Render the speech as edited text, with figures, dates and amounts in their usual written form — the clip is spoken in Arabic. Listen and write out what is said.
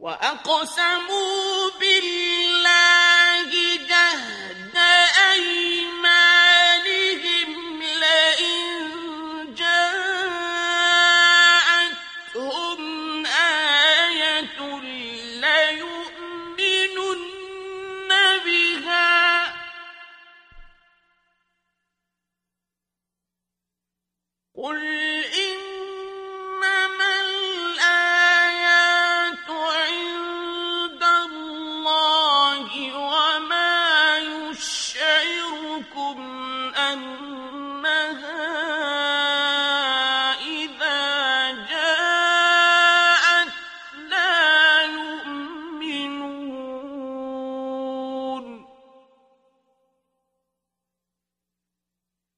وأقسموا بالله جهد أيمانهم لئن جاءتهم آية ليؤمنن بها قل